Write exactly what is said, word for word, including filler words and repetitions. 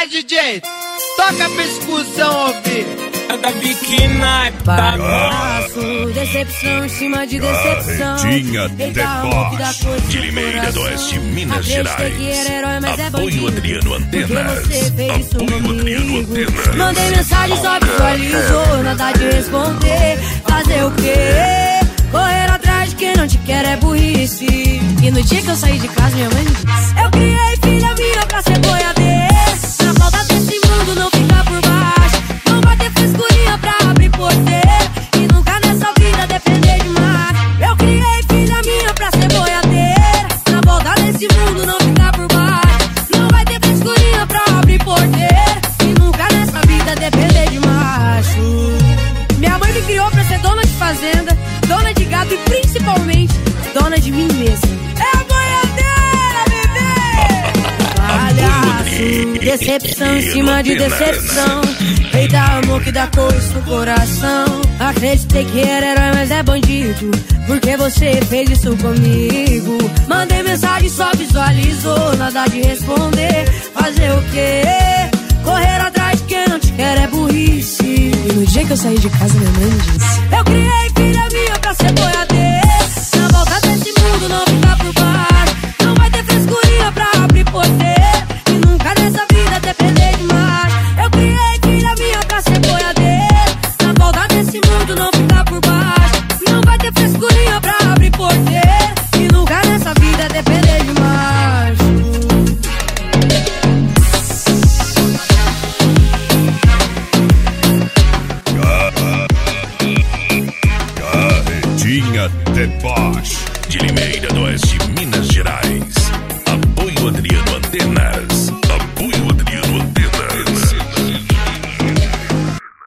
D J, toca a percussão, ouvir. Da biquina, Bagaço, decepção em cima de decepção. Carretinha Deboche, de Limeira do Oeste, Minas Gerais. Apoio Adriano Antenas. Apoio Adriano Antenas. Mandei mensagem, só visualizou, nada de responder. Fazer o quê? Correr atrás de quem não te quer é burrice. E no dia que eu saí de casa, minha mãe me disse: eu criei filha minha pra ser boiadeira. Na volta desse mundo não fica por baixo. Não vai ter frescurinha pra abrir porteira. E nunca nessa vida depender de mais. Eu criei filha minha pra ser boiadeira. Na volta desse mundo não fica por baixo. Não vai ter frescurinha pra abrir porteira. E nunca nessa vida depender de macho. Minha mãe me criou pra ser dona de fazenda, dona de gado e principalmente dona de mim mesma. É a boiadeira, bebê! Palhaço, decepção em cima de decepção. Eita, amor que dá coisa no coração. Acreditei que era herói, mas é bandido, porque você fez isso comigo. Mandei mensagem, só visualizou, nada de responder. Fazer o quê? Correr atrás de quem não te quer é burrice. E no dia que eu saí de casa, minha mãe me disse: eu criei filha minha pra ser boiadeira. Na volta desse mundo não fica por baixo. Não vai ter frescurinha pra abrir porteira. E nunca nessa vida depender de mais. Eu criei filha minha pra ser boiadeira. Na volta desse mundo não fica por baixo. Não vai ter frescurinha pra abrir porteira. E nunca nessa vida depender de mais. Carretinha Deboche, de Limeira do Oeste,